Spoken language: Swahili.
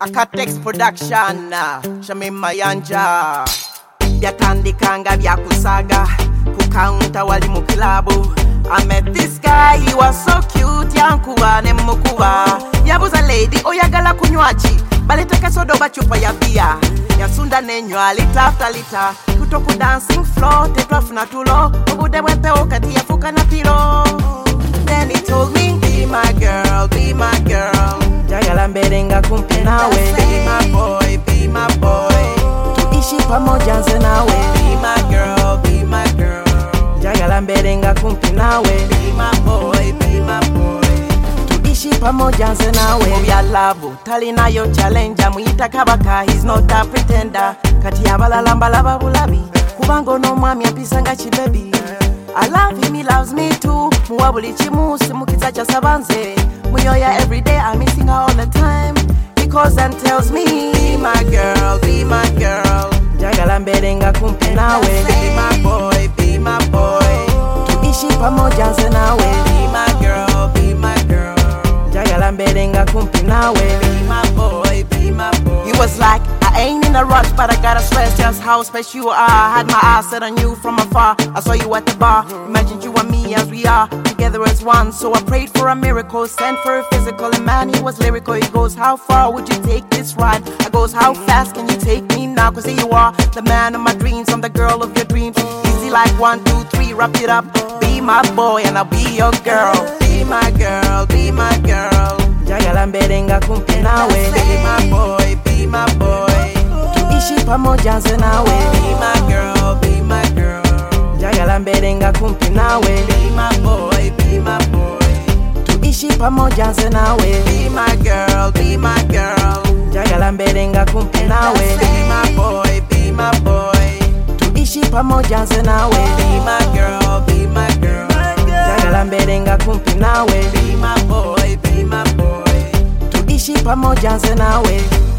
Akatex production, Shami Mayanja. Byatandikanga byakusaga ku counter wali mu club. I met this guy, he was so cute, yankuba ne mukuba. Yabuza lady, oyagala kunywachi, baliteka sodo bachupa ya bia. Yasunda nenywa lita after lita, kutoku dancing floor, tetwafuna tulo, obude bwepe okati yafuka na pilo. Then he told me, be my girl, be my girl. Jagala mberenga kumpi nawe, be my boy, be my boy. Tuishi pamoja nze nawe, be my girl, be my girl. Jagala mberenga kumpi nawe, be my boy, be my boy. Tuishi pamoja nze nawe. Obya love, talina yo challenge, muyita kabaka, he's not a pretender. Kati abalala mbalaba bulabi, kubango no mwami apisanga chibebi. I love him, he loves me too. Muwabuli chimusi mukiza cha sabanze. Muyoya every day, I'm missing her all the time. He calls and tells me, be my girl, be my girl. Jagala mberenga kumpi nawe, be my boy, be my boy. Tuishi pamoja nze nawe, be my girl, be my girl. Jagala mberenga kumpi nawe, be my boy, be my boy. He was like, I ain't in a rush, but I gotta stress just how special you are. I had my eyes set on you from afar. I saw you at the bar. Imagined you and me as we are, together as one. So I prayed for a miracle, sent for a physical. And man, he was lyrical. He goes, how far would you take this ride? I goes, how fast can you take me now? Cause here you are, the man of my dreams. I'm the girl of your dreams. Easy like 1, 2, 3, wrap it up. Be my boy and I'll be your girl. Be my girl, be my girl. Jagala mberenga kumpi nawe, be my boy, be my boy. Tuishi pamoja nze nawe, be my girl, be my girl. Jagala mberenga kumpi nawe, be my boy, be my boy. Tuishi pamoja nze nawe, be my girl, be my girl. Jagala mberenga kumpi nawe, be my boy, be my boy. Tuishi pamoja nze nawe, be my girl, be my girl. Jagala mberenga kumpi nawe, be my boy, be my boy. Tuishi pamoja nze nawe.